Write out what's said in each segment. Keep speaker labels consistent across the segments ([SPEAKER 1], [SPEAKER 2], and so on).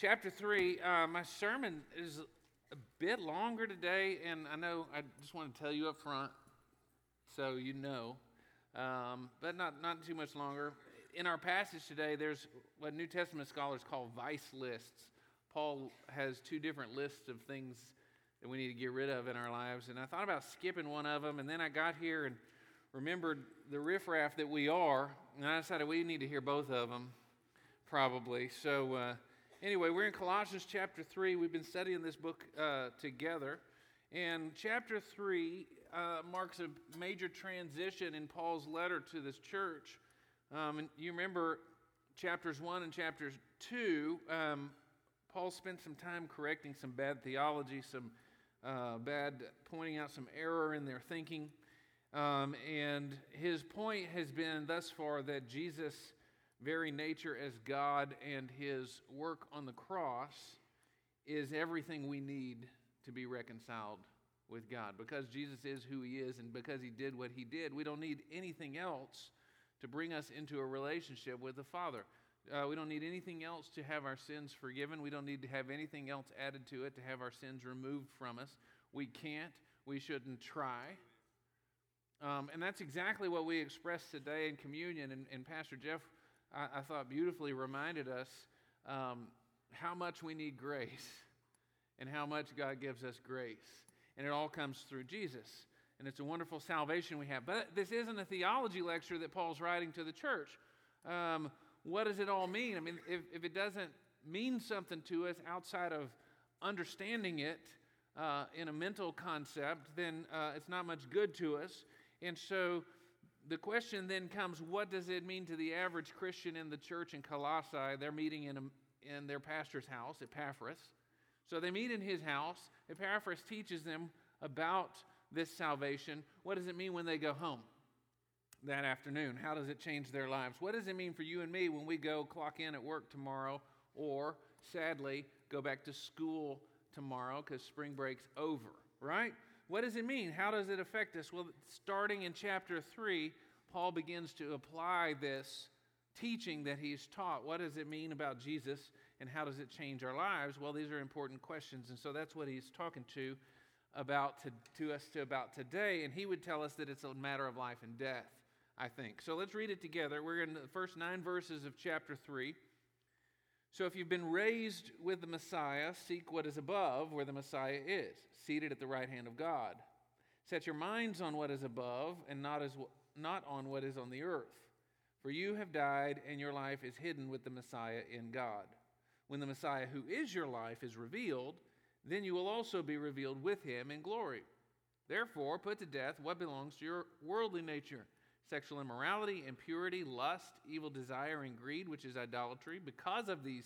[SPEAKER 1] Chapter 3, my sermon is a bit longer today, and I know I just want to tell you up front so you know, but not too much longer. In our passage today, there's what New Testament scholars call vice lists. Paul has two different lists of things that we need to get rid of in our lives, and I thought about skipping one of them, and then I got here and remembered the riffraff that we are, and I decided we need to hear both of them, probably. So anyway, we're in Colossians chapter 3. We've been studying this book together, and chapter 3 marks a major transition in Paul's letter to this church. And you remember chapters 1 and chapters 2, Paul spent some time correcting some bad theology, some pointing out some error in their thinking. And his point has been thus far that Jesus' very nature as God and his work on the cross is everything we need to be reconciled with God. Because Jesus is who he is and because he did what he did, we don't need anything else to bring us into a relationship with the Father. We don't need anything else to have our sins forgiven. We don't need to have anything else added to it to have our sins removed from us. We can't. We shouldn't try. And that's exactly what we expressed today in communion. And Pastor Jeff, I thought, beautifully reminded us how much we need grace and how much God gives us grace. And it all comes through Jesus. And it's a wonderful salvation we have. But this isn't a theology lecture that Paul's writing to the church. What does it all mean? I mean, if it doesn't mean something to us outside of understanding it in a mental concept, then it's not much good to us. And so the question then comes, what does it mean to the average Christian in the church in Colossae? They're meeting in their pastor's house, Epaphras. So they meet in his house. Epaphras teaches them about this salvation. What does it mean when they go home that afternoon? How does it change their lives? What does it mean for you and me when we go clock in at work tomorrow or, sadly, go back to school tomorrow because spring break's over, right? What does it mean? How does it affect us? Well, starting in chapter 3, Paul begins to apply this teaching that he's taught. What does it mean about Jesus and how does it change our lives? Well, these are important questions, and so that's what he's talking to us about today, and he would tell us that it's a matter of life and death, I think. So let's read it together. We're in the first 9 verses of chapter 3. So if you've been raised with the Messiah, seek what is above, where the Messiah is, seated at the right hand of God. Set your minds on what is above and not on what is on the earth. For you have died, and your life is hidden with the Messiah in God. When the Messiah, who is your life, is revealed, then you will also be revealed with him in glory. Therefore, put to death what belongs to your worldly nature: sexual immorality, impurity, lust, evil desire, and greed, which is idolatry. Because of these,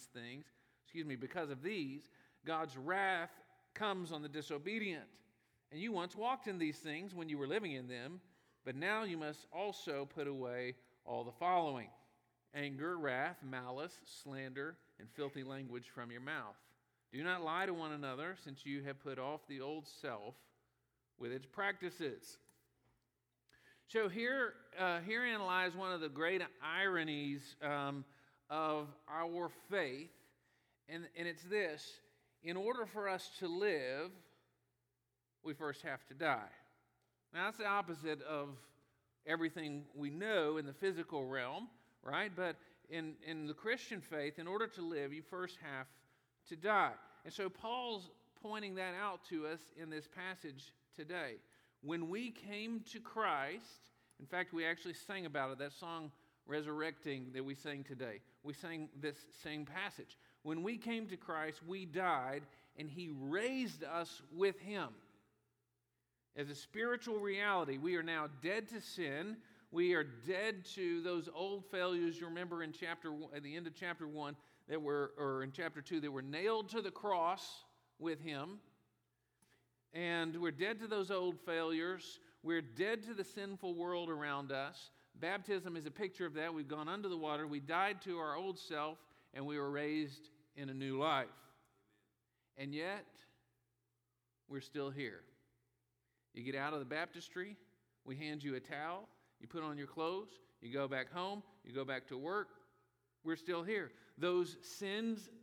[SPEAKER 1] God's wrath comes on the disobedient. And you once walked in these things when you were living in them, but now you must also put away all the following: anger, wrath, malice, slander, and filthy language from your mouth. Do not lie to one another, since you have put off the old self with its practices. So herein lies one of the great ironies of our faith, and it's this: in order for us to live, we first have to die. Now, that's the opposite of everything we know in the physical realm, right? But in the Christian faith, in order to live, you first have to die. And so Paul's pointing that out to us in this passage today. When we came to Christ, in fact, we actually sang about it, that song, Resurrecting, that we sang today. We sang this same passage. When we came to Christ, we died, and he raised us with him. As a spiritual reality, we are now dead to sin. We are dead to those old failures you remember at the end of chapter 1, in chapter 2, that were nailed to the cross with him. And we're dead to those old failures. We're dead to the sinful world around us. Baptism is a picture of that. We've gone under the water. We died to our old self, and we were raised in a new life. And yet, we're still here. You get out of the baptistry, we hand you a towel, you put on your clothes, you go back home, you go back to work. We're still here. Those sins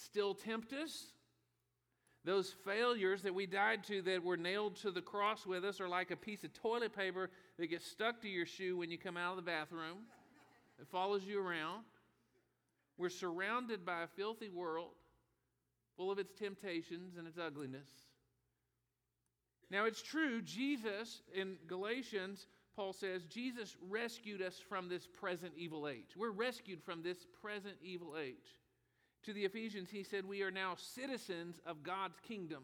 [SPEAKER 1] still tempt us. Those failures that we died to that were nailed to the cross with us are like a piece of toilet paper that gets stuck to your shoe when you come out of the bathroom. It follows you around. We're surrounded by a filthy world full of its temptations and its ugliness. Now it's true, Jesus, in Galatians, Paul says, Jesus rescued us from this present evil age. We're rescued from this present evil age. To the Ephesians, he said, we are now citizens of God's kingdom.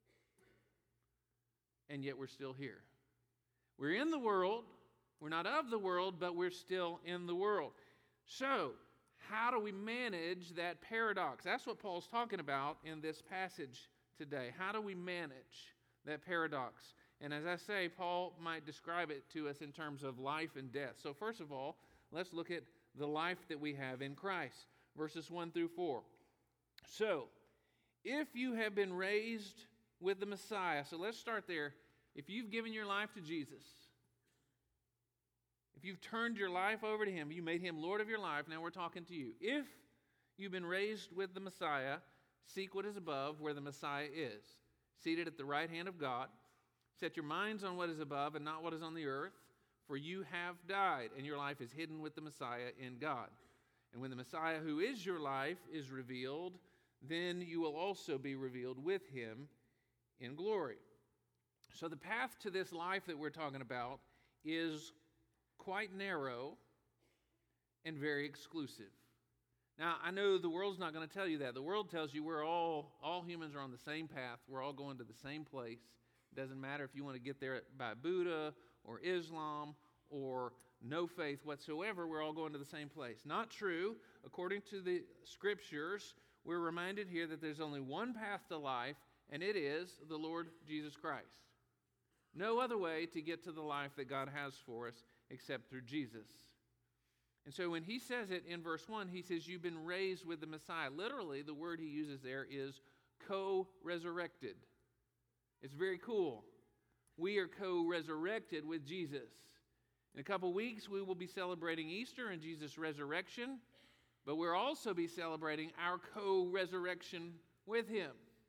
[SPEAKER 1] And yet we're still here. We're in the world. We're not of the world, but we're still in the world. So, how do we manage that paradox? That's what Paul's talking about in this passage today. How do we manage that paradox? And as I say, Paul might describe it to us in terms of life and death. So first of all, let's look at the life that we have in Christ. Verses 1 through 4. So, if you have been raised with the Messiah, so let's start there. If you've given your life to Jesus, if you've turned your life over to Him, you made Him Lord of your life, now we're talking to you. If you've been raised with the Messiah, seek what is above, where the Messiah is, seated at the right hand of God. Set your minds on what is above and not what is on the earth, for you have died, and your life is hidden with the Messiah in God. And when the Messiah, who is your life, is revealed, then you will also be revealed with Him in glory. So the path to this life that we're talking about is quite narrow and very exclusive. Now, I know the world's not going to tell you that. The world tells you we're all humans are on the same path. We're all going to the same place. It doesn't matter if you want to get there by Buddha or Islam or no faith whatsoever, we're all going to the same place. Not true. According to the Scriptures, we're reminded here that there's only one path to life, and it is the Lord Jesus Christ. No other way to get to the life that God has for us except through Jesus. And so when he says it in verse 1, he says, you've been raised with the Messiah. Literally, the word he uses there is co-resurrected. It's very cool. We are co-resurrected with Jesus. In a couple weeks, we will be celebrating Easter and Jesus' resurrection, but we'll also be celebrating our co-resurrection with Him.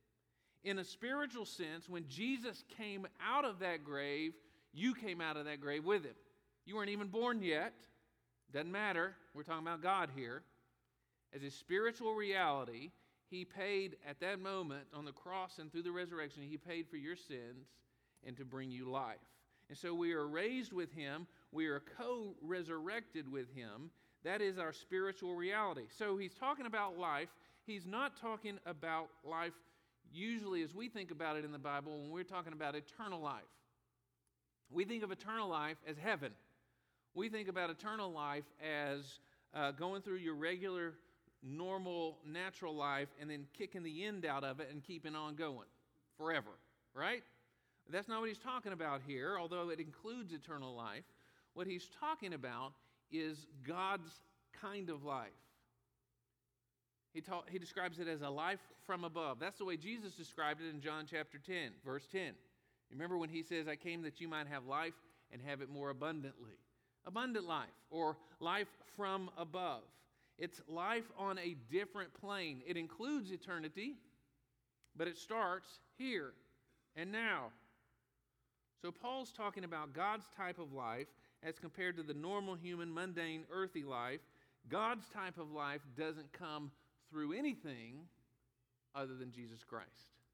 [SPEAKER 1] In a spiritual sense, when Jesus came out of that grave, you came out of that grave with Him. You weren't even born yet. Doesn't matter. We're talking about God here. As a spiritual reality, He paid at that moment on the cross and through the resurrection, He paid for your sins and to bring you life. And so we are raised with Him. We are co-resurrected with Him. That is our spiritual reality. So he's talking about life. He's not talking about life usually as we think about it in the Bible when we're talking about eternal life. We think of eternal life as heaven. We think about eternal life as going through your regular, normal, natural life and then kicking the end out of it and keeping on going forever, right? That's not what he's talking about here, although it includes eternal life. What he's talking about is God's kind of life. He describes it as a life from above. That's the way Jesus described it in John chapter 10, verse 10. Remember when he says, I came that you might have life and have it more abundantly. Abundant life, or life from above. It's life on a different plane. It includes eternity, but it starts here and now. So Paul's talking about God's type of life as compared to the normal human, mundane, earthly life. God's type of life doesn't come through anything other than Jesus Christ.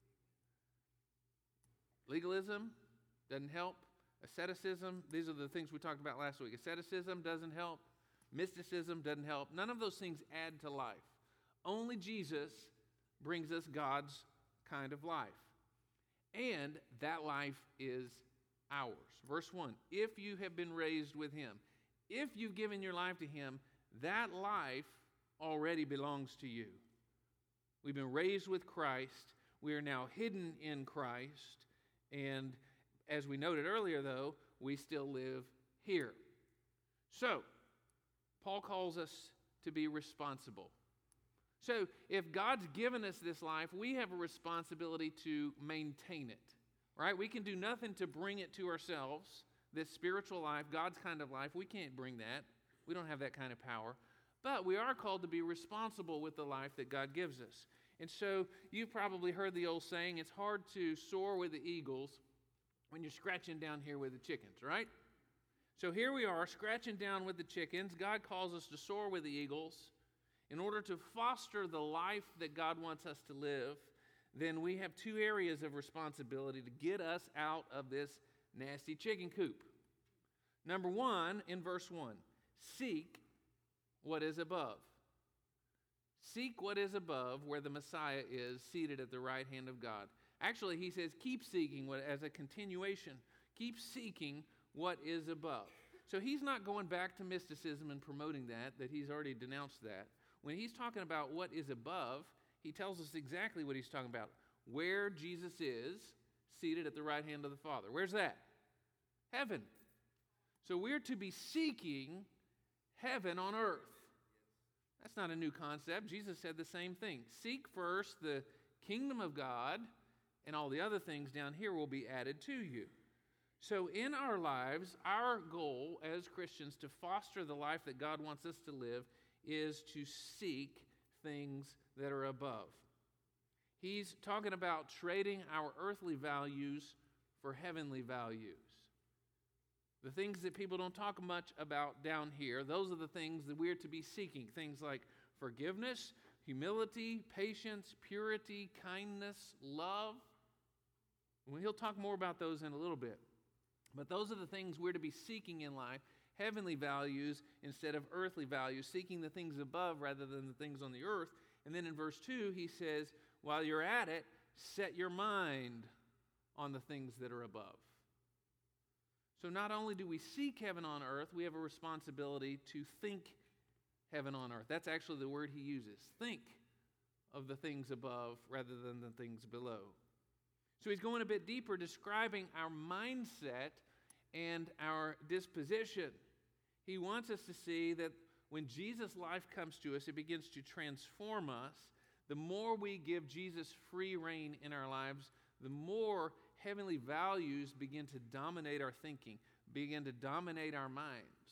[SPEAKER 1] Legalism doesn't help. Asceticism, these are the things we talked about last week. Asceticism doesn't help. Mysticism doesn't help. None of those things add to life. Only Jesus brings us God's kind of life. And that life is ours. Verse 1, if you have been raised with Him, if you've given your life to Him, that life already belongs to you. We've been raised with Christ. We are now hidden in Christ. And as we noted earlier, though, we still live here. So, Paul calls us to be responsible. So, if God's given us this life, we have a responsibility to maintain it, right? We can do nothing to bring it to ourselves, this spiritual life, God's kind of life. We can't bring that. We don't have that kind of power. But we are called to be responsible with the life that God gives us. And so you've probably heard the old saying, it's hard to soar with the eagles when you're scratching down here with the chickens, right? So here we are, scratching down with the chickens. God calls us to soar with the eagles. In order to foster the life that God wants us to live, then we have two areas of responsibility to get us out of this nasty chicken coop. Number one, in verse 1, seek what is above. Seek what is above, where the Messiah is seated at the right hand of God. Actually, he says, keep seeking what, as a continuation. Keep seeking what is above. So he's not going back to mysticism and promoting that he's already denounced that. When he's talking about what is above, he tells us exactly what he's talking about. Where Jesus is seated at the right hand of the Father. Where's that? Heaven. So we're to be seeking heaven on earth. That's not a new concept. Jesus said the same thing. Seek first the kingdom of God, and all the other things down here will be added to you. So in our lives, our goal as Christians to foster the life that God wants us to live is to seek things that are above. He's talking about trading our earthly values for heavenly values. The things that people don't talk much about down here, those are the things that we're to be seeking. Things like forgiveness, humility, patience, purity, kindness, love. Well, he'll talk more about those in a little bit. But those are the things we're to be seeking in life, heavenly values instead of earthly values, seeking the things above rather than the things on the earth. And then in verse 2, he says, while you're at it, set your mind on the things that are above. So not only do we seek heaven on earth, we have a responsibility to think heaven on earth. That's actually the word he uses. Think of the things above rather than the things below. So he's going a bit deeper, describing our mindset and our disposition. He wants us to see that when Jesus' life comes to us, it begins to transform us. The more we give Jesus free rein in our lives, the more heavenly values begin to dominate our thinking, begin to dominate our minds,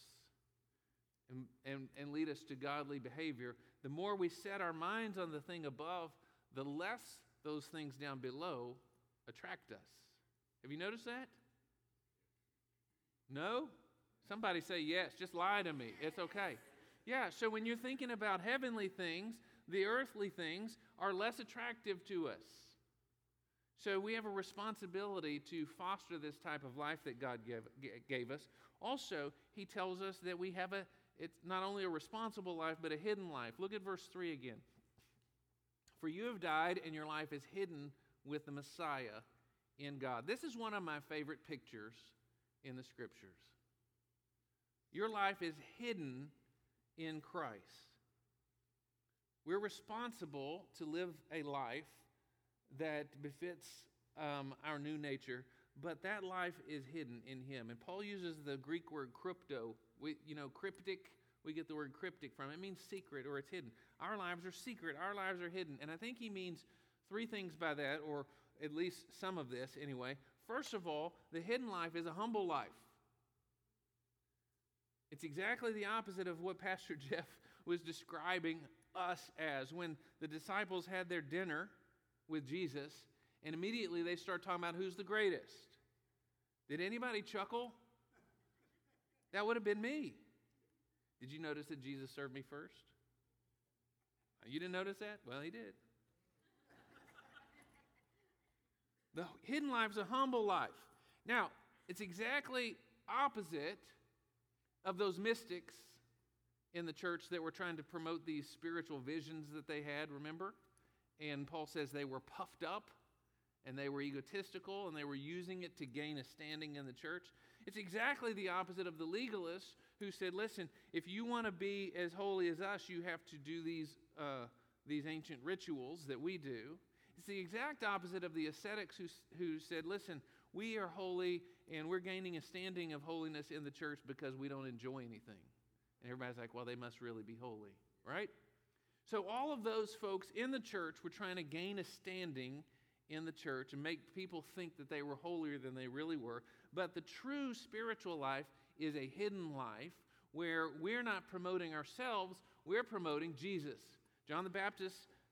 [SPEAKER 1] and lead us to godly behavior. The more we set our minds on the thing above, the less those things down below attract us. Have you noticed that? No? Somebody say yes. Just lie to me. It's okay. Yeah, so when you're thinking about heavenly things, the earthly things are less attractive to us. So we have a responsibility to foster this type of life that God gave us. Also, he tells us that we have it's not only a responsible life, but a hidden life. Look at verse 3 again. For you have died, and your life is hidden with the Messiah in God. This is one of my favorite pictures in the Scriptures. Your life is hidden in Christ. We're responsible to live a life that befits our new nature, but that life is hidden in Him. And Paul uses the Greek word crypto. Cryptic, we get the word cryptic from. It means secret or it's hidden. Our lives are secret. Our lives are hidden. And I think he means three things by that, or at least some of this anyway. First of all, the hidden life is a humble life. It's exactly the opposite of what Pastor Jeff was describing us as when the disciples had their dinner with Jesus, and immediately they start talking about who's the greatest. Did anybody chuckle? That would have been me. Did you notice that Jesus served me first? You didn't notice that? Well, he did. The hidden life is a humble life. Now, it's exactly opposite of those mystics in the church that were trying to promote these spiritual visions that they had, remember? And Paul says they were puffed up and they were egotistical and they were using it to gain a standing in the church. It's exactly the opposite of the legalists who said, listen, if you want to be as holy as us, you have to do these ancient rituals that we do. It's the exact opposite of the ascetics who said, listen, we are holy and we're gaining a standing of holiness in the church because we don't enjoy anything. And everybody's like, well, they must really be holy, right? So all of those folks in the church were trying to gain a standing in the church and make people think that they were holier than they really were. But the true spiritual life is a hidden life where we're not promoting ourselves, we're promoting Jesus. John the Baptist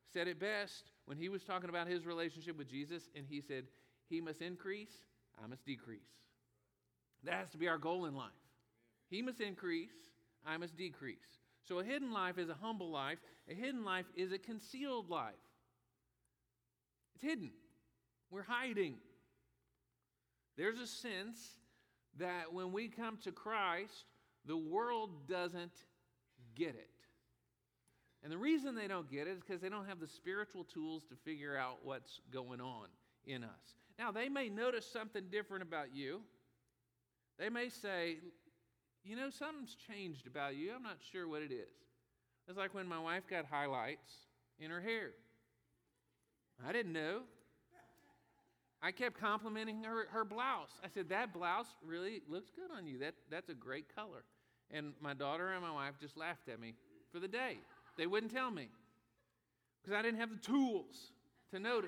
[SPEAKER 1] said it best when he was talking about his relationship with Jesus, and he said, he must increase, I must decrease. That has to be our goal in life. He must increase, I must decrease. So a hidden life is a humble life. A hidden life is a concealed life. It's hidden. We're hiding. There's a sense that when we come to Christ, the world doesn't get it. And the reason they don't get it is because they don't have the spiritual tools to figure out what's going on in us. Now, they may notice something different about you. They may say, you know, something's changed about you. I'm not sure what it is. It's like when my wife got highlights in her hair. I didn't know. I kept complimenting her blouse. I said, that blouse really looks good on you. That's a great color. And my daughter and my wife just laughed at me for the day. They wouldn't tell me because I didn't have the tools to notice.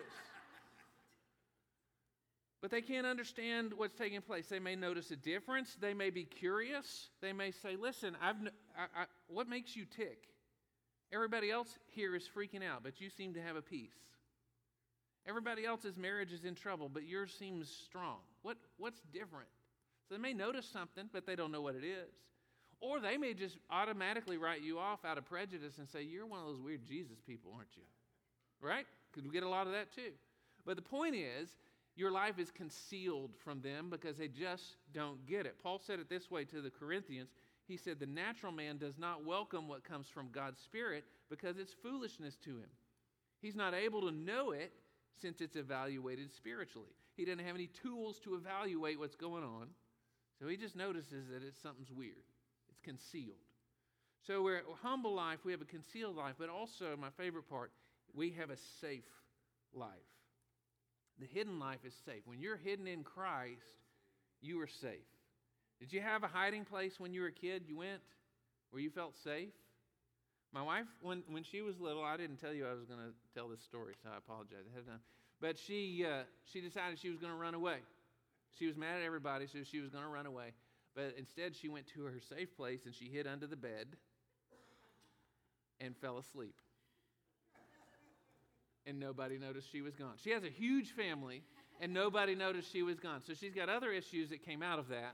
[SPEAKER 1] But they can't understand what's taking place. They may notice a difference. They may be curious. They may say, listen, what makes you tick? Everybody else here is freaking out, but you seem to have a peace. Everybody else's marriage is in trouble, but yours seems strong. What's different? So they may notice something, but they don't know what it is. Or they may just automatically write you off out of prejudice and say, you're one of those weird Jesus people, aren't you? Right? Because we get a lot of that too. But the point is, your life is concealed from them because they just don't get it. Paul said it this way to the Corinthians. He said, the natural man does not welcome what comes from God's Spirit because it's foolishness to him. He's not able to know it since it's evaluated spiritually. He doesn't have any tools to evaluate what's going on. So he just notices that something's weird. It's concealed. So we're a humble life, we have a concealed life, but also, my favorite part, we have a safe life. The hidden life is safe. When you're hidden in Christ, you are safe. Did you have a hiding place when you were a kid you went where you felt safe? My wife, when she was little, I didn't tell you I was going to tell this story, so I apologize ahead of time. But she decided she was going to run away. She was mad at everybody, so she was going to run away. But instead, she went to her safe place, and she hid under the bed and fell asleep. And nobody noticed she was gone. She has a huge family, and nobody noticed she was gone. So she's got other issues that came out of that.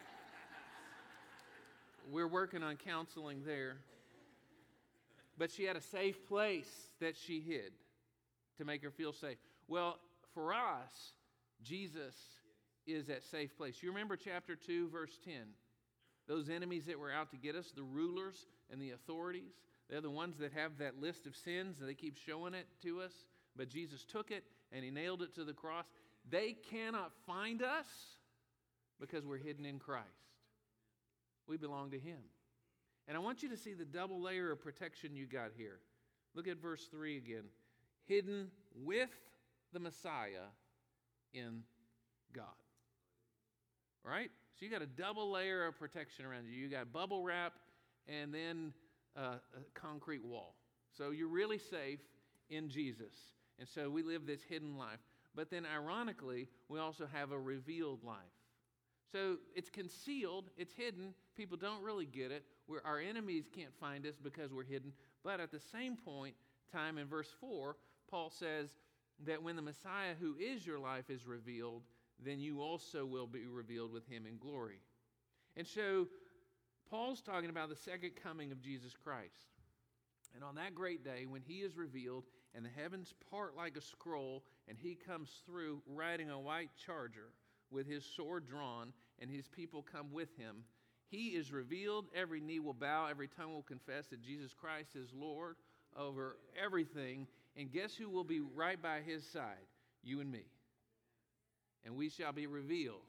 [SPEAKER 1] We're working on counseling there. But she had a safe place that she hid to make her feel safe. Well, for us, Jesus is that safe place. You remember chapter 2, verse 10. Those enemies that were out to get us, the rulers and the authorities, they're the ones that have that list of sins, and they keep showing it to us. But Jesus took it, and he nailed it to the cross. They cannot find us because we're hidden in Christ. We belong to him. And I want you to see the double layer of protection you got here. Look at verse 3 again. Hidden with the Messiah in God. All right? So you got a double layer of protection around you. You got bubble wrap and then a concrete wall. So you're really safe in Jesus. And so we live this hidden life. But then ironically, we also have a revealed life. So it's concealed, it's hidden. People don't really get it. Our enemies can't find us because we're hidden. But at the same time in verse 4, Paul says that when the Messiah who is your life is revealed, then you also will be revealed with him in glory. And so Paul's talking about the second coming of Jesus Christ. And on that great day, when he is revealed and the heavens part like a scroll and he comes through riding a white charger with his sword drawn and his people come with him, he is revealed, every knee will bow, every tongue will confess that Jesus Christ is Lord over everything. And guess who will be right by his side? You and me. And we shall be revealed.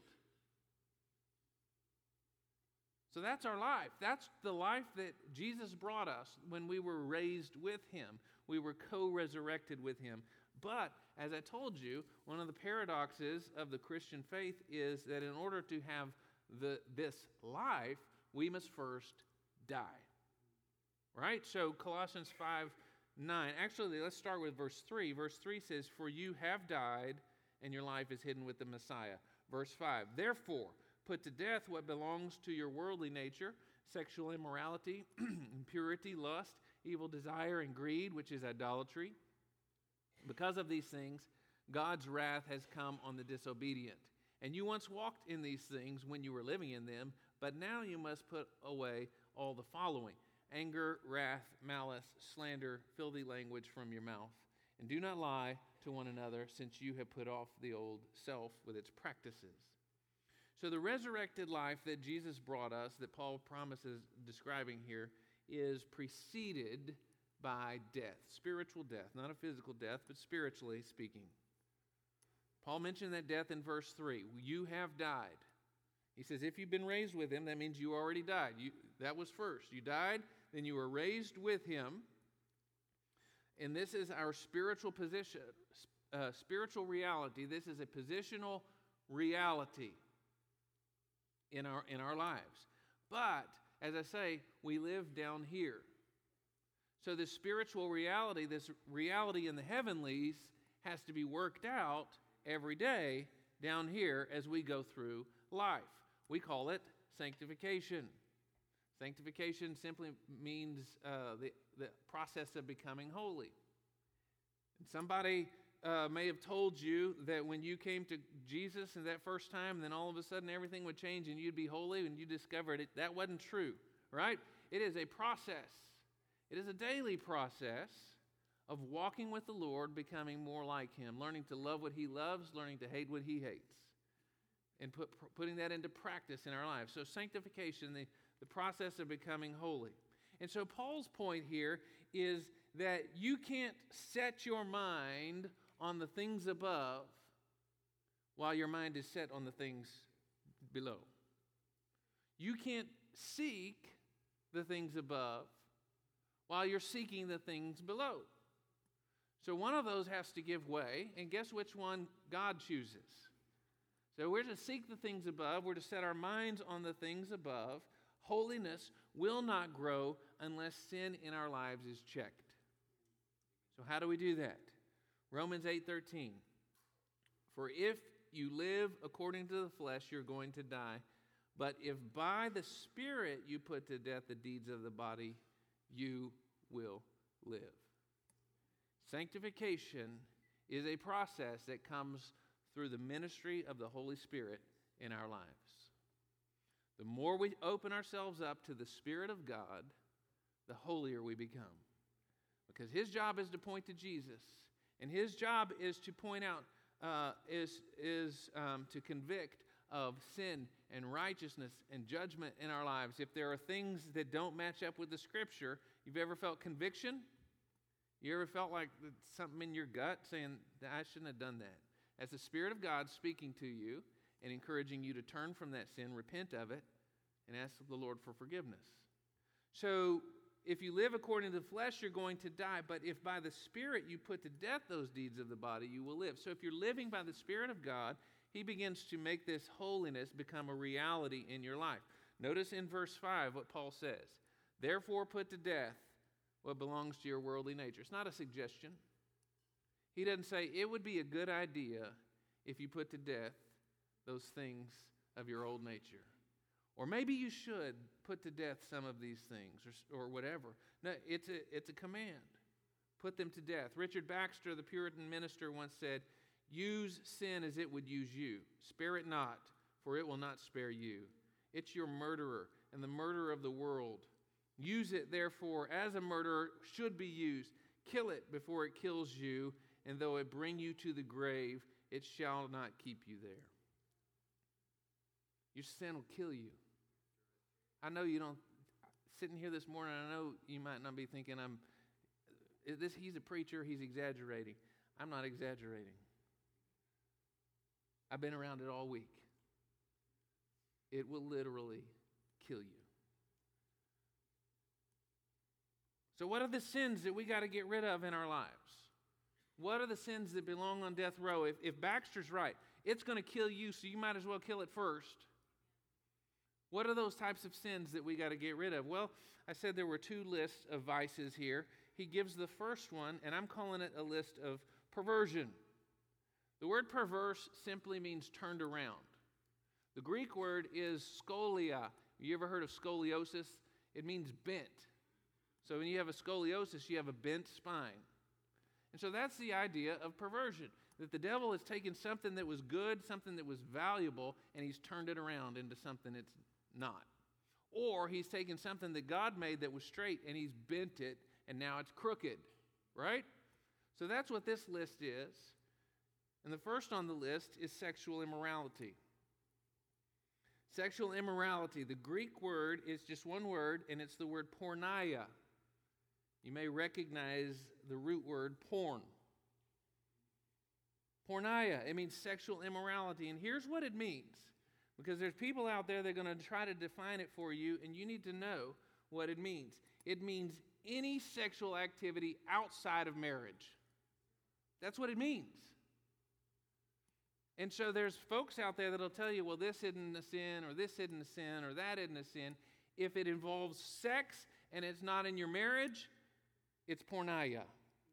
[SPEAKER 1] So that's our life. That's the life that Jesus brought us when we were raised with him. We were co-resurrected with him. But, as I told you, one of the paradoxes of the Christian faith is that in order to have this life, we must first die. Right? So Colossians 5:9. Actually, let's start with verse 3. Verse 3 says, "For you have died, and your life is hidden with the Messiah." Verse 5, "Therefore, put to death what belongs to your worldly nature, sexual immorality, impurity, lust, evil desire, and greed, which is idolatry. Because of these things, God's wrath has come on the disobedient. And you once walked in these things when you were living in them, but now you must put away all the following: anger, wrath, malice, slander, filthy language from your mouth. And do not lie to one another, since you have put off the old self with its practices. So the resurrected life that Jesus brought us, that Paul promises describing here, is preceded by death, spiritual death, not a physical death, but spiritually speaking. Paul mentioned that death in verse 3. You have died. He says, if you've been raised with him, that means you already died. That was first. You died, then you were raised with him. And this is our spiritual position, spiritual reality. This is a positional reality in our lives. But, as I say, we live down here. So this spiritual reality, this reality in the heavenlies, has to be worked out every day down here as we go through life. We call it sanctification. Sanctification simply means the process of becoming holy. And somebody may have told you that when you came to Jesus and that first time, then all of a sudden everything would change and you'd be holy, and you discovered it. That wasn't true, right? It is a process. It is a daily process of walking with the Lord, becoming more like him, learning to love what he loves, learning to hate what he hates, and putting that into practice in our lives. So sanctification, the process of becoming holy. And so Paul's point here is that you can't set your mind on the things above while your mind is set on the things below. You can't seek the things above while you're seeking the things below. So one of those has to give way, and guess which one God chooses? So we're to seek the things above. We're to set our minds on the things above. Holiness will not grow unless sin in our lives is checked. So how do we do that? Romans 8:13. For if you live according to the flesh, you're going to die. But if by the Spirit you put to death the deeds of the body, you will live. Sanctification is a process that comes through the ministry of the Holy Spirit in our lives. The more we open ourselves up to the Spirit of God, the holier we become. Because his job is to point to Jesus, and his job is to point out, to convict of sin and righteousness and judgment in our lives. If there are things that don't match up with the Scripture, you've ever felt conviction? You ever felt like something in your gut saying, I shouldn't have done that? As the Spirit of God speaking to you and encouraging you to turn from that sin, repent of it, and ask the Lord for forgiveness. So, if you live according to the flesh, you're going to die. But if by the Spirit you put to death those deeds of the body, you will live. So if you're living by the Spirit of God, he begins to make this holiness become a reality in your life. Notice in verse 5 what Paul says. Therefore put to death what belongs to your worldly nature. It's not a suggestion. He doesn't say it would be a good idea if you put to death those things of your old nature. Or maybe you should put to death some of these things or whatever. No, it's a command. Put them to death. Richard Baxter, the Puritan minister, once said, use sin as it would use you. Spare it not, for it will not spare you. It's your murderer and the murderer of the world. Use it, therefore, as a murderer should be used. Kill it before it kills you, and though it bring you to the grave, it shall not keep you there. Your sin will kill you. I know you don't, sitting here this morning, I know you might not be thinking, he's a preacher, he's exaggerating. I'm not exaggerating. I've been around it all week. It will literally kill you. So what are the sins that we got to get rid of in our lives? What are the sins that belong on death row? If Baxter's right, it's going to kill you, so you might as well kill it first. What are those types of sins that we got to get rid of? Well, I said there were two lists of vices here. He gives the first one, and I'm calling it a list of perversion. The word perverse simply means turned around. The Greek word is scolia. You ever heard of scoliosis? It means bent. So when you have a scoliosis, you have a bent spine. And so that's the idea of perversion, that the devil has taken something that was good, something that was valuable, and he's turned it around into something it's not. Or he's taken something that God made that was straight, and he's bent it, and now it's crooked, right? So that's what this list is. And the first on the list is sexual immorality. Sexual immorality, the Greek word is just one word, and it's the word porneia. You may recognize the root word porn. Porneia, it means sexual immorality. And here's what it means. Because there's people out there that are going to try to define it for you, and you need to know what it means. It means any sexual activity outside of marriage. That's what it means. And so there's folks out there that'll tell you, well, this isn't a sin, or this isn't a sin, or that isn't a sin. If it involves sex and it's not in your marriage, it's porneia.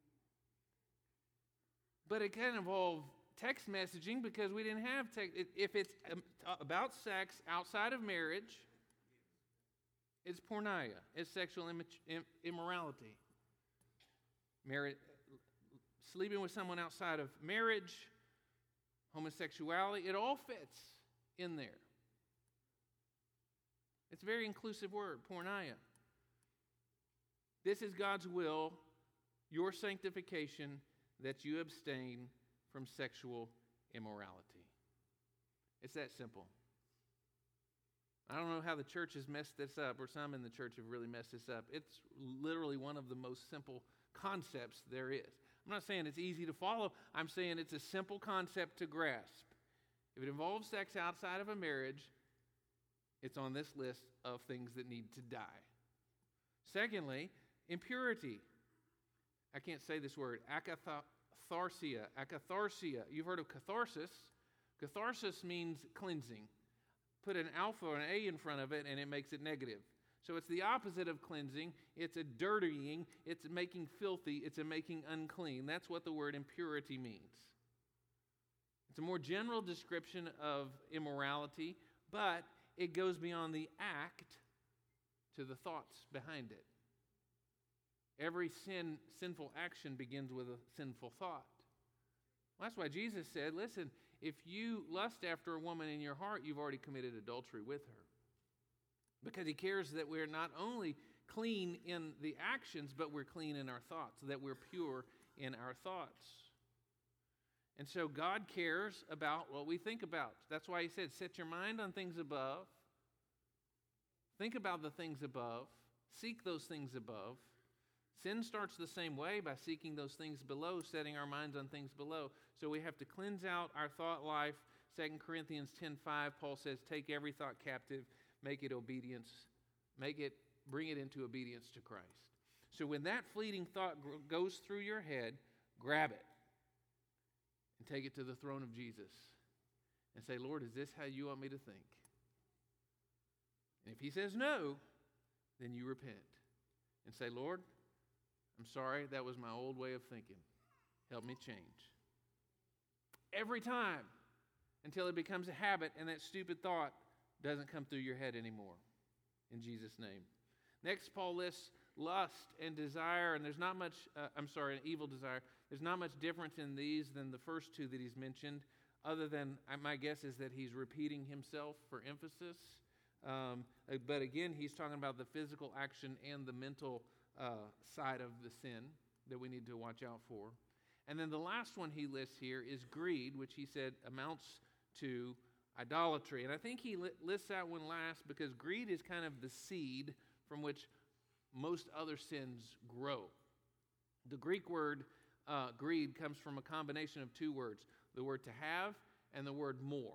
[SPEAKER 1] But it can involve text messaging because we didn't have text. If it's about sex outside of marriage, it's porneia. It's sexual immorality. Sleeping with someone outside of marriage, homosexuality, it all fits in there. It's a very inclusive word, porneia. This is God's will, your sanctification, that you abstain from sexual immorality. It's that simple. I don't know how the church has messed this up, or some in the church have really messed this up. It's literally one of the most simple concepts there is. I'm not saying it's easy to follow. I'm saying it's a simple concept to grasp. If it involves sex outside of a marriage, it's on this list of things that need to die. Secondly, impurity. I can't say this word. Akatharsia. Akatharsia. You've heard of catharsis. Catharsis means cleansing. Put an alpha or an A in front of it, and it makes it negative. So it's the opposite of cleansing. It's a dirtying. It's making filthy. It's a making unclean. That's what the word impurity means. It's a more general description of immorality, but it goes beyond the act to the thoughts behind it. Every sinful action begins with a sinful thought. Well, that's why Jesus said, listen, if you lust after a woman in your heart, you've already committed adultery with her. Because he cares that we're not only clean in the actions, but we're clean in our thoughts, that we're pure in our thoughts. And so God cares about what we think about. That's why he said, set your mind on things above. Think about the things above. Seek those things above. Sin starts the same way, by seeking those things below, setting our minds on things below. So we have to cleanse out our thought life. 2 Corinthians 10:5, Paul says, take every thought captive, make it obedience, bring it into obedience to Christ. So when that fleeting thought goes through your head, grab it and take it to the throne of Jesus and say, Lord, is this how you want me to think? And if he says no, then you repent and say, Lord, I'm sorry, that was my old way of thinking. Help me change. Every time, until it becomes a habit and that stupid thought doesn't come through your head anymore. In Jesus' name. Next, Paul lists lust and desire, and there's not much, an evil desire. There's not much difference in these than the first two that he's mentioned, other than, my guess is that he's repeating himself for emphasis. But again, he's talking about the physical action and the mental side of the sin that we need to watch out for. And then the last one he lists here is greed, which he said amounts to idolatry. And I think he lists that one last because greed is kind of the seed from which most other sins grow. The Greek word greed comes from a combination of two words, the word to have and the word more.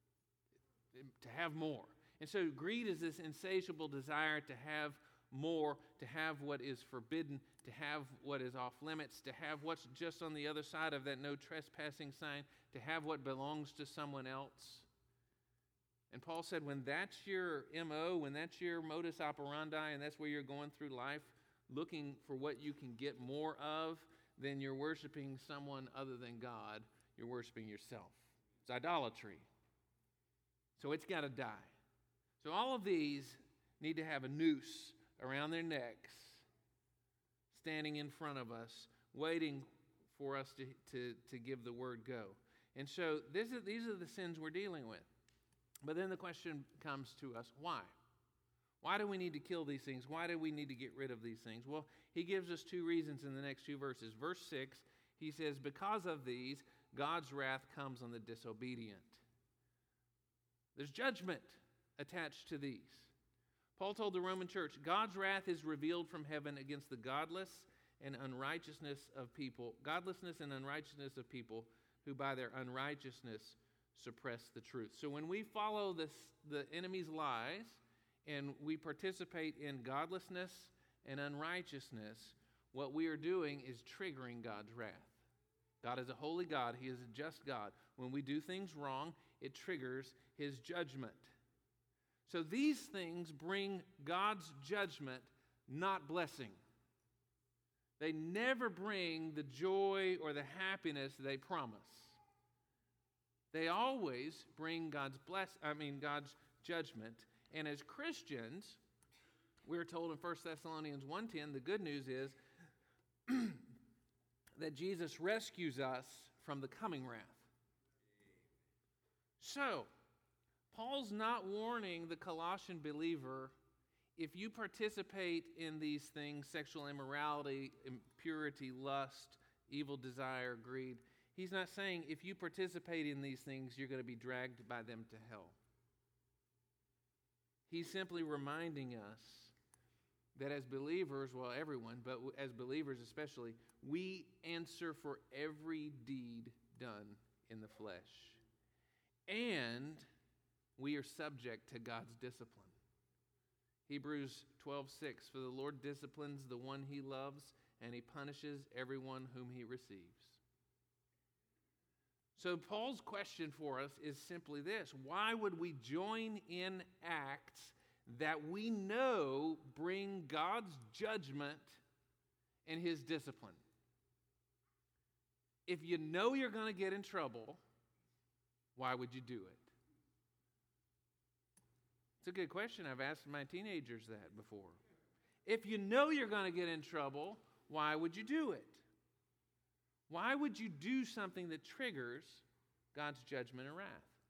[SPEAKER 1] To have more. And so greed is this insatiable desire to have more, to have what is forbidden, to have what is off limits, to have what's just on the other side of that no trespassing sign, to have what belongs to someone else. And Paul said when that's your MO, when that's your modus operandi, and that's where you're going through life looking for what you can get more of, then you're worshiping someone other than God. You're worshiping yourself. It's idolatry. So it's got to die. So all of these need to have a noose around their necks, standing in front of us, waiting for us to give the word go. And so these are the sins we're dealing with. But then the question comes to us, why? Why do we need to kill these things? Why do we need to get rid of these things? Well, he gives us two reasons in the next two verses. Verse 6, he says, because of these, God's wrath comes on the disobedient. There's judgment attached to these. Paul told the Roman church, God's wrath is revealed from heaven against the godlessness and unrighteousness of people who by their unrighteousness suppress the truth. So when we follow the enemy's lies and we participate in godlessness and unrighteousness, what we are doing is triggering God's wrath. God is a holy God. He is a just God. When we do things wrong, it triggers his judgment. So these things bring God's judgment, not blessing. They never bring the joy or the happiness they promise. They always bring God's judgment. And as Christians, we're told in 1 Thessalonians 1:10, the good news is that Jesus rescues us from the coming wrath. So, Paul's not warning the Colossian believer, if you participate in these things, sexual immorality, impurity, lust, evil desire, greed, he's not saying if you participate in these things, you're going to be dragged by them to hell. He's simply reminding us that as believers, well, everyone, but as believers especially, we answer for every deed done in the flesh. And we are subject to God's discipline. Hebrews 12:6, for the Lord disciplines the one he loves, and he punishes everyone whom he receives. So Paul's question for us is simply this: why would we join in acts that we know bring God's judgment and his discipline? If you know you're going to get in trouble, why would you do it? It's a good question. I've asked my teenagers that before. If you know you're going to get in trouble, why would you do it? Why would you do something that triggers God's judgment and wrath?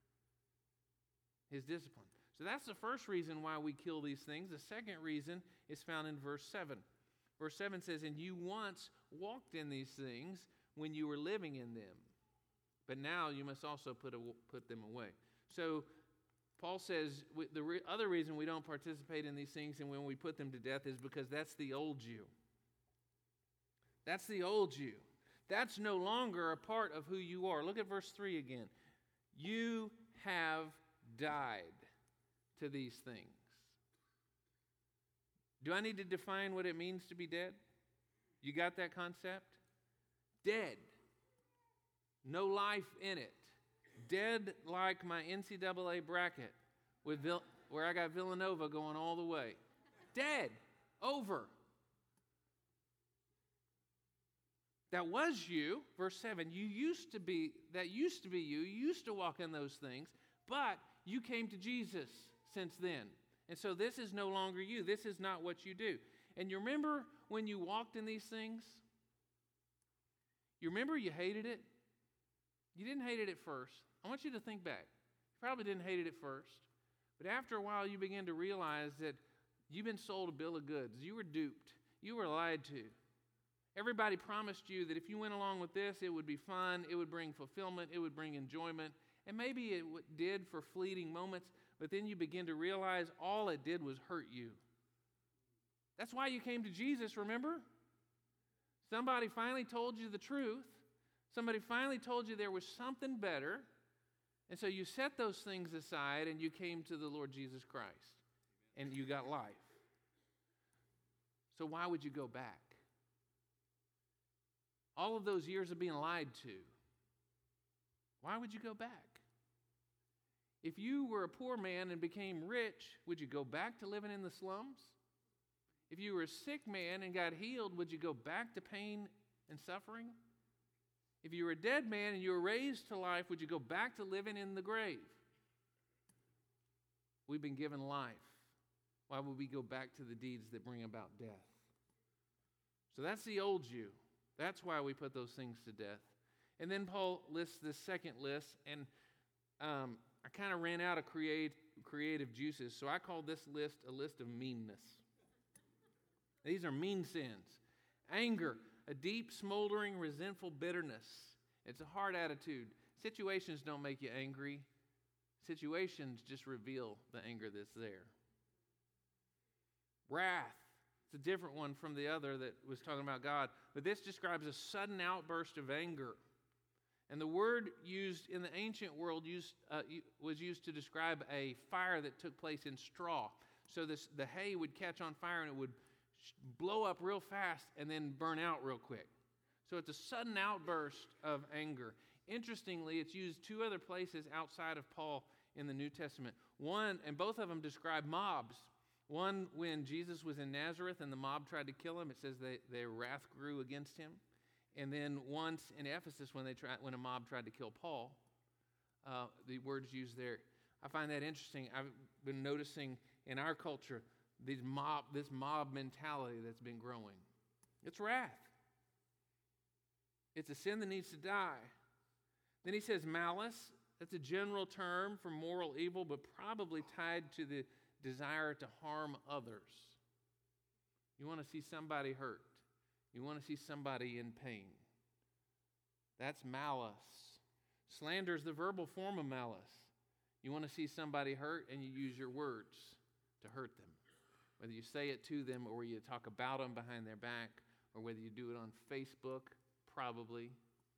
[SPEAKER 1] His discipline. So that's the first reason why we kill these things. The second reason is found in verse 7. Verse 7 says, and you once walked in these things when you were living in them, but now you must also put them away. So Paul says the other reason we don't participate in these things and when we put them to death is because that's the old you. That's the old you. That's no longer a part of who you are. Look at verse 3 again. You have died to these things. Do I need to define what it means to be dead? You got that concept? Dead. No life in it. Dead like my NCAA bracket where I got Villanova going all the way. Dead. Over. That was you, verse 7. That used to be you. You used to walk in those things, but you came to Jesus since then. And so this is no longer you. This is not what you do. And you remember when you walked in these things? You remember you hated it? You didn't hate it at first. I want you to think back. You probably didn't hate it at first. But after a while, you begin to realize that you've been sold a bill of goods. You were duped. You were lied to. Everybody promised you that if you went along with this, it would be fun, it would bring fulfillment, it would bring enjoyment, and maybe it did for fleeting moments, but then you begin to realize all it did was hurt you. That's why you came to Jesus, remember? Somebody finally told you the truth. Somebody finally told you there was something better, and so you set those things aside and you came to the Lord Jesus Christ, and you got life. So why would you go back? All of those years of being lied to. Why would you go back? If you were a poor man and became rich, would you go back to living in the slums? If you were a sick man and got healed, would you go back to pain and suffering? If you were a dead man and you were raised to life, would you go back to living in the grave? We've been given life. Why would we go back to the deeds that bring about death? So that's the old you. That's why we put those things to death. And then Paul lists this second list, and I kind of ran out of creative juices, so I called this list a list of meanness. These are mean sins. Anger, a deep, smoldering, resentful bitterness. It's a hard attitude. Situations don't make you angry. Situations just reveal the anger that's there. Wrath. It's a different one from the other that was talking about God. But this describes a sudden outburst of anger. And the word used in the ancient world was used to describe a fire that took place in straw. So the hay would catch on fire and it would blow up real fast and then burn out real quick. So it's a sudden outburst of anger. Interestingly, it's used two other places outside of Paul in the New Testament. One, and both of them describe mobs. One, when Jesus was in Nazareth and the mob tried to kill him, it says their wrath grew against him. And then once in Ephesus when a mob tried to kill Paul, the words used there. I find that interesting. I've been noticing in our culture this mob mentality that's been growing. It's wrath. It's a sin that needs to die. Then he says malice. That's a general term for moral evil, but probably tied to the desire to harm others. You want to see somebody hurt. You want to see somebody in pain. That's malice. Slander is the verbal form of malice. You want to see somebody hurt and you use your words to hurt them. Whether you say it to them or you talk about them behind their back or whether you do it on Facebook, probably.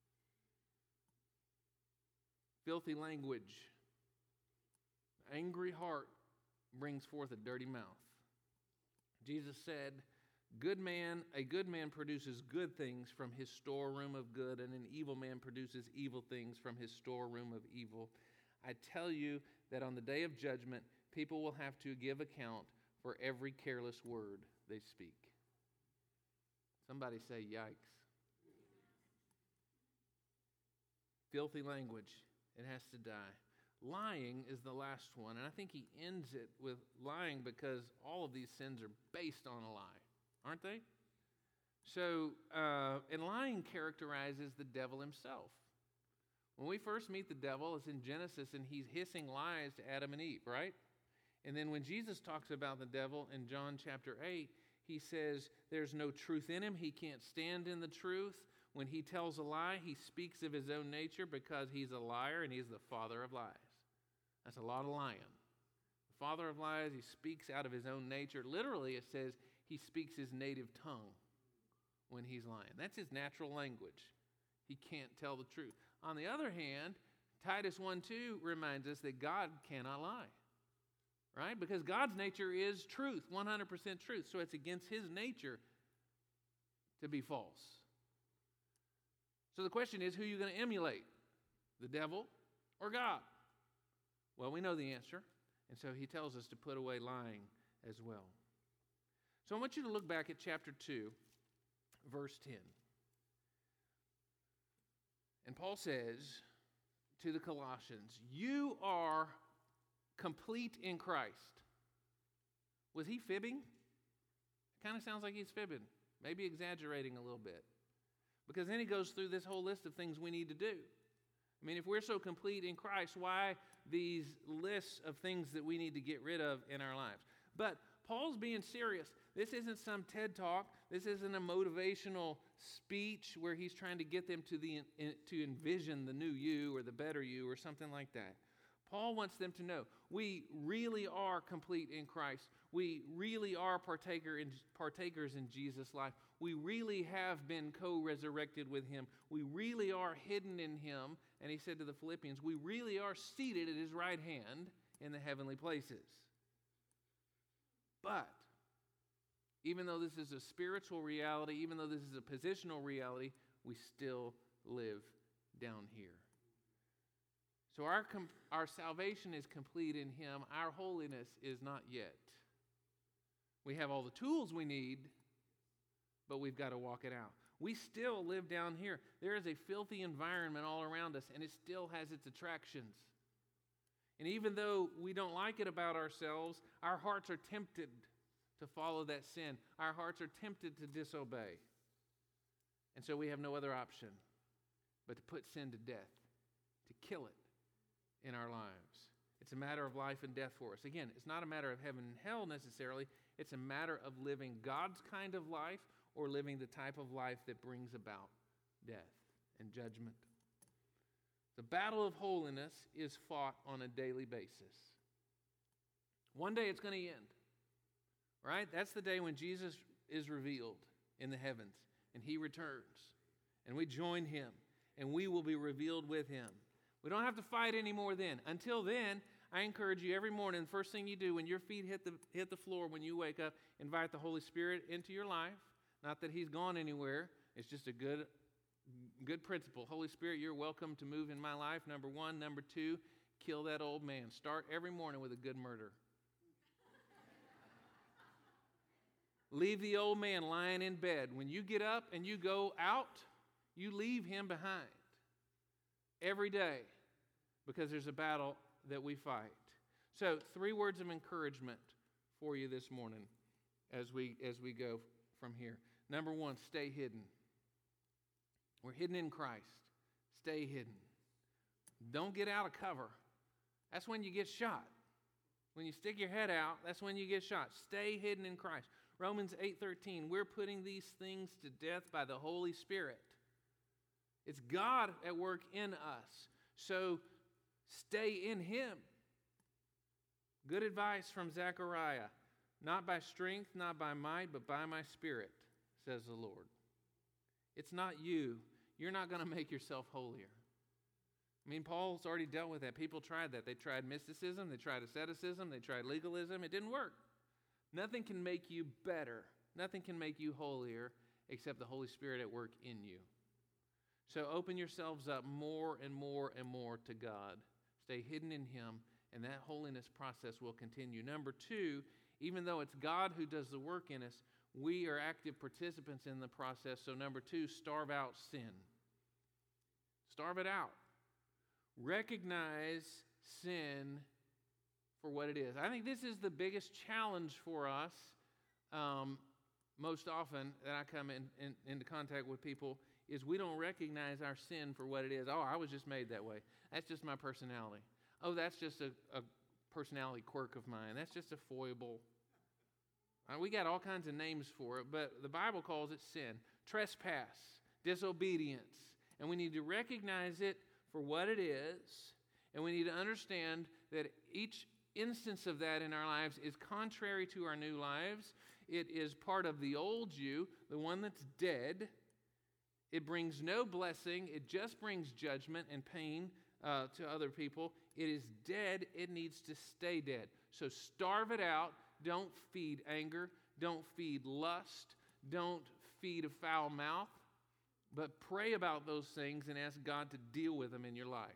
[SPEAKER 1] Filthy language. Angry heart brings forth a dirty mouth. Jesus said, a good man produces good things from his storeroom of good, and an evil man produces evil things from his storeroom of evil. I tell you that on the day of judgment, people will have to give account for every careless word they speak. Somebody say, yikes. Filthy language, it has to die. Lying is the last one, and I think he ends it with lying because all of these sins are based on a lie, aren't they? So, and lying characterizes the devil himself. When we first meet the devil, it's in Genesis, and he's hissing lies to Adam and Eve, right? And then when Jesus talks about the devil in John chapter 8, he says there's no truth in him. He can't stand in the truth. When he tells a lie, he speaks of his own nature because he's a liar and he's the father of lies. That's a lot of lying. The father of lies, he speaks out of his own nature. Literally, it says he speaks his native tongue when he's lying. That's his natural language. He can't tell the truth. On the other hand, Titus 1:2 reminds us that God cannot lie. Right? Because God's nature is truth, 100% truth. So it's against his nature to be false. So the question is, who are you going to emulate? The devil or God? Well, we know the answer. And so he tells us to put away lying as well. So I want you to look back at chapter 2, verse 10. And Paul says to the Colossians, you are complete in Christ. Was he fibbing? It kind of sounds like he's fibbing, maybe exaggerating a little bit. Because then he goes through this whole list of things we need to do. I mean, if we're so complete in Christ, why these lists of things that we need to get rid of in our lives? But Paul's being serious. This isn't some TED Talk. This isn't a motivational speech where he's trying to get them to envision the new you or the better you or something like that. Paul wants them to know we really are complete in Christ. We really are partakers in Jesus' life. We really have been co-resurrected with him. We really are hidden in him. And he said to the Philippians, we really are seated at his right hand in the heavenly places. But even though this is a spiritual reality, even though this is a positional reality, we still live down here. So our salvation is complete in him. Our holiness is not yet. We have all the tools we need, but we've got to walk it out. We still live down here. There is a filthy environment all around us, and it still has its attractions. And even though we don't like it about ourselves, our hearts are tempted to follow that sin. Our hearts are tempted to disobey. And so we have no other option but to put sin to death, to kill it in our lives. It's a matter of life and death for us. Again, it's not a matter of heaven and hell necessarily. It's a matter of living God's kind of life or living the type of life that brings about death and judgment. The battle of holiness is fought on a daily basis. One day it's going to end, right? That's the day when Jesus is revealed in the heavens and he returns and we join him and we will be revealed with him. We don't have to fight anymore then. Until then, I encourage you every morning, the first thing you do when your feet hit the floor when you wake up, invite the Holy Spirit into your life. Not that he's gone anywhere. It's just a good principle. Holy Spirit, you're welcome to move in my life, number one. Number two, kill that old man. Start every morning with a good murder. Leave the old man lying in bed. When you get up and you go out, you leave him behind every day because there's a battle that we fight. So 3 words of encouragement for you this morning as we go from here. Number 1, stay hidden. We're hidden in Christ. Stay hidden. Don't get out of cover. That's when you get shot. When you stick your head out, that's when you get shot. Stay hidden in Christ. Romans 8:13, we're putting these things to death by the Holy Spirit. It's God at work in us. So stay in him. Good advice from Zechariah. Not by strength, not by might, but by my Spirit, says the Lord. It's not you. You're not going to make yourself holier. I mean, Paul's already dealt with that. People tried that. They tried mysticism. They tried asceticism. They tried legalism. It didn't work. Nothing can make you better. Nothing can make you holier except the Holy Spirit at work in you. So open yourselves up more and more and more to God. Stay hidden in him, and that holiness process will continue. Number 2, even though it's God who does the work in us, we are active participants in the process. So number 2, starve out sin. Starve it out. Recognize sin for what it is. I think this is the biggest challenge for us most often that I come into contact with people is we don't recognize our sin for what it is. Oh, I was just made that way. That's just my personality. Oh, that's just a personality quirk of mine. That's just a foible. We got all kinds of names for it, but the Bible calls it sin, trespass, disobedience. And we need to recognize it for what it is, and we need to understand that each instance of that in our lives is contrary to our new lives. It is part of the old you, the one that's dead. It brings no blessing. It just brings judgment and pain to other people. It is dead. It needs to stay dead. So starve it out. Don't feed anger. Don't feed lust. Don't feed a foul mouth. But pray about those things and ask God to deal with them in your life.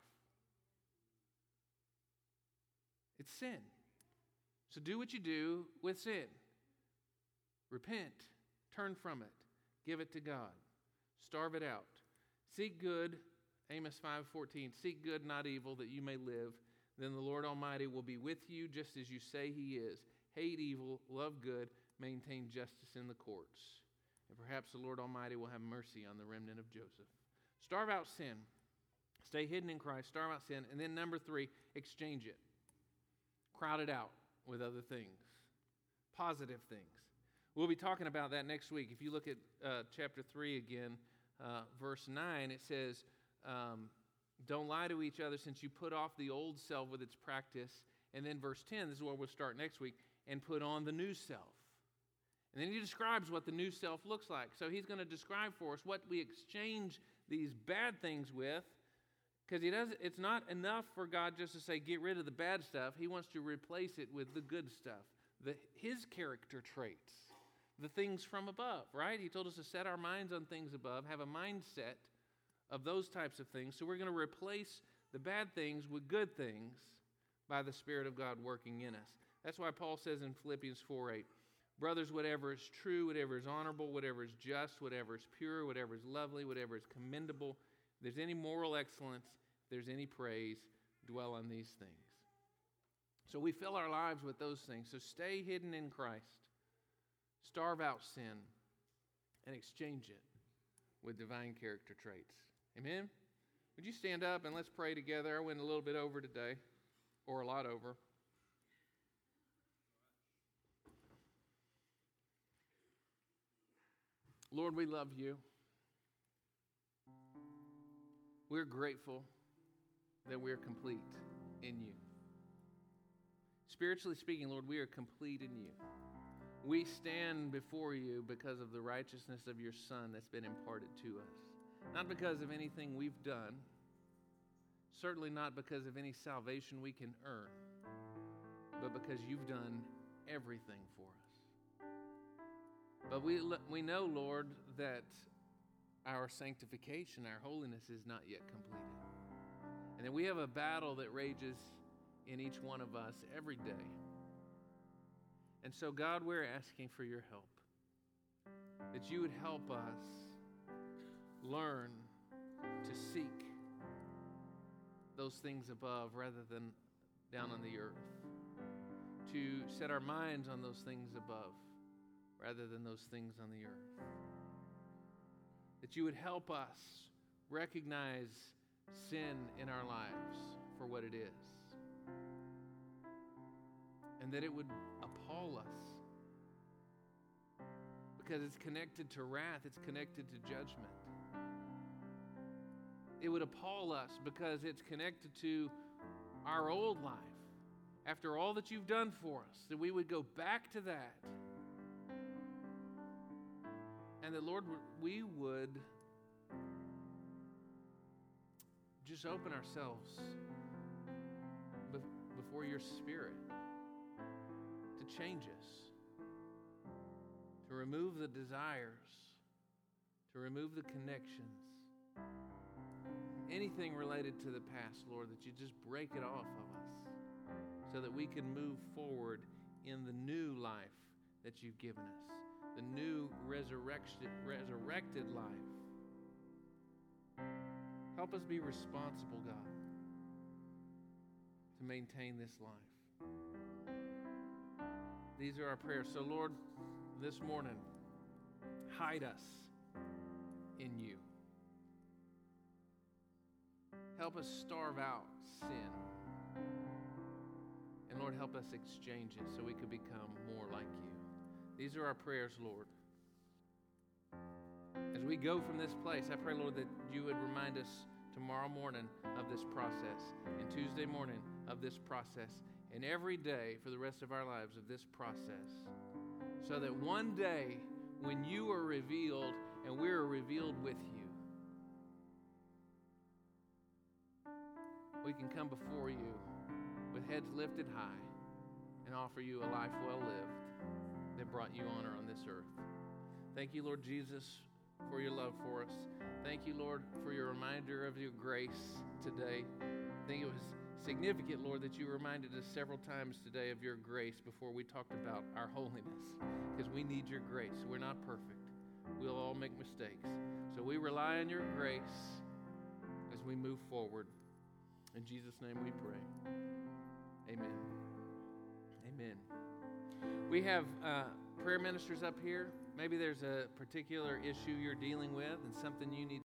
[SPEAKER 1] It's sin. So do what you do with sin. Repent. Turn from it. Give it to God. Starve it out. Seek good, Amos 5:14. Seek good, not evil, that you may live. Then the Lord Almighty will be with you just as you say he is. Hate evil, love good, maintain justice in the courts. And perhaps the Lord Almighty will have mercy on the remnant of Joseph. Starve out sin. Stay hidden in Christ. Starve out sin. And then number 3, exchange it. Crowd it out with other things. Positive things. We'll be talking about that next week. If you look at chapter 3 again, verse 9, it says, don't lie to each other since you put off the old self with its practice. And then verse 10, this is where we'll start next week, and put on the new self. And then he describes what the new self looks like. So he's going to describe for us what we exchange these bad things with, because it's not enough for God just to say, get rid of the bad stuff. He wants to replace it with the good stuff, his character traits, the things from above, right? He told us to set our minds on things above, have a mindset of those types of things. So we're going to replace the bad things with good things by the Spirit of God working in us. That's why Paul says in Philippians 4:8, brothers, whatever is true, whatever is honorable, whatever is just, whatever is pure, whatever is lovely, whatever is commendable, if there's any moral excellence, if there's any praise, dwell on these things. So we fill our lives with those things. So stay hidden in Christ. Starve out sin and exchange it with divine character traits. Amen? Would you stand up and let's pray together? I went a little bit over today, or a lot over. Lord, we love you. We're grateful that we're complete in you. Spiritually speaking, Lord, we are complete in you. We stand before you because of the righteousness of your Son that's been imparted to us. Not because of anything we've done, certainly not because of any salvation we can earn, but because you've done everything for us. But we know, Lord, that our sanctification, our holiness is not yet completed. And that we have a battle that rages in each one of us every day. And so, God, we're asking for your help. That you would help us learn to seek those things above rather than down on the earth. To set our minds on those things above rather than those things on the earth. That you would help us recognize sin in our lives for what it is. And that it would appall us. Because it's connected to wrath, it's connected to judgment. It would appall us because it's connected to our old life. After all that you've done for us, that we would go back to that. And that, Lord, we would just open ourselves before your Spirit to change us, to remove the desires, to remove the connections, anything related to the past, Lord, that you just break it off of us so that we can move forward in the new life that you've given us, the new resurrected life. Help us be responsible, God, to maintain this life. These are our prayers. So, Lord, this morning, hide us in you. Help us starve out sin. And Lord, help us exchange it so we could become more like you. These are our prayers, Lord. As we go from this place, I pray, Lord, that you would remind us tomorrow morning of this process, and Tuesday morning of this process, and every day for the rest of our lives of this process, so that one day when you are revealed and we are revealed with you, we can come before you with heads lifted high and offer you a life well lived that brought you honor on this earth. Thank you, Lord Jesus, for your love for us. Thank you, Lord, for your reminder of your grace today. I think it was significant, Lord, that you reminded us several times today of your grace before we talked about our holiness, because we need your grace. We're not perfect. We'll all make mistakes. So we rely on your grace as we move forward. In Jesus' name we pray. Amen. Amen. We have prayer ministers up here. Maybe there's a particular issue you're dealing with and something you need